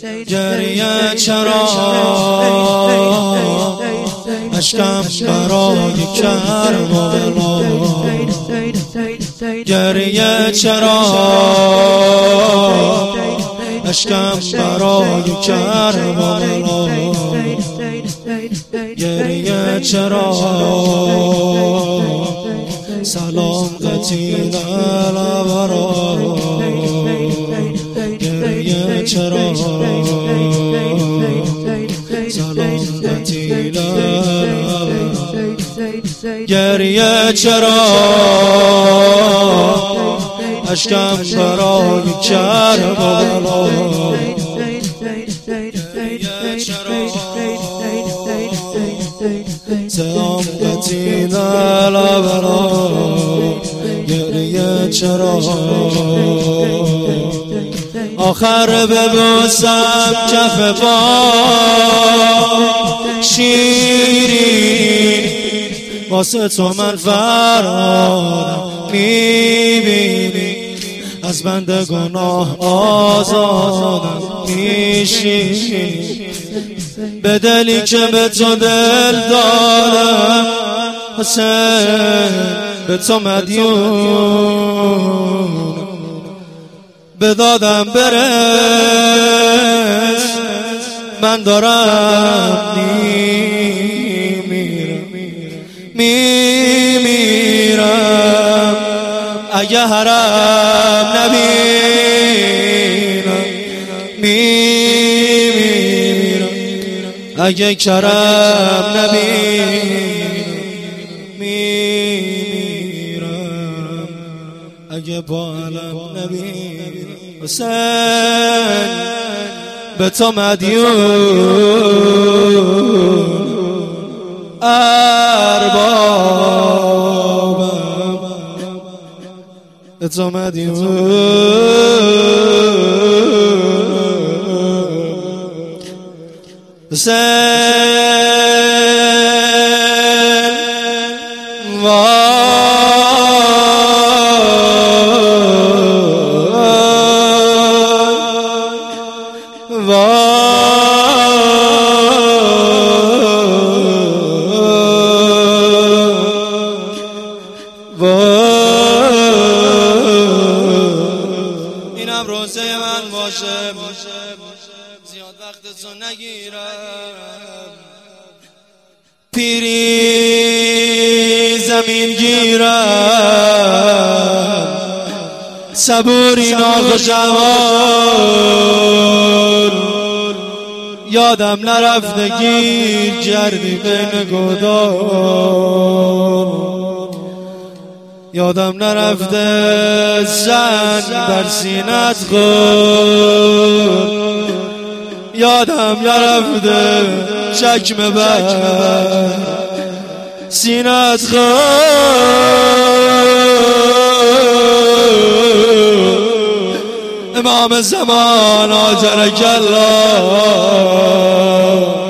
گریه چرا اشکم برای کربلا، گریه چرا اشکم برای کربلا، گریه چرا سلام قتیل الابرار، گریه چرا سلام قتیل الابرار، گریه چرا اشکم برای کربلا، گریه چرا سلام قتیل الابرار، گریه چرا آخر ببوسم کف بام شیرین، واسه تو من فرهادم میبینی، از بند گناه آزادم میشی، به دلی که به تو دل دارم حسین، به تو مدیون، به دادم برس، من دارم میمیرم، اگه حرم نبینم میمیرم، اگه کرم نبینم میمیرم، اگه بالم نبینم حسین، به تو مدیون اربابم، به تو مدیون حسین، اینم روزه من باشه، زیاد وقتتو نگیرم، پیری زمین گیرم، صبوری ناز و جوان، یادم نرفته گیر کردی بین گودان، یادم نرفته زن بر سینت خود، یادم نرفته چکمه بر سینت خود، امام زمان آجرک الله.